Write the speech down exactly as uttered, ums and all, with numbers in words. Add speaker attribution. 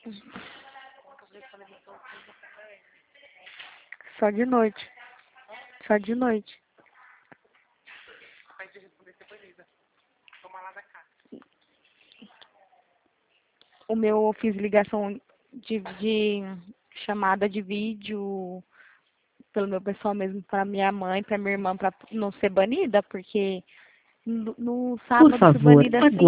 Speaker 1: Só de noite. Só de noite. O meu, eu fiz ligação de, de chamada de vídeo pelo meu pessoal mesmo para minha mãe, para minha irmã, para não ser banida, porque no, no sábado fui banida assim.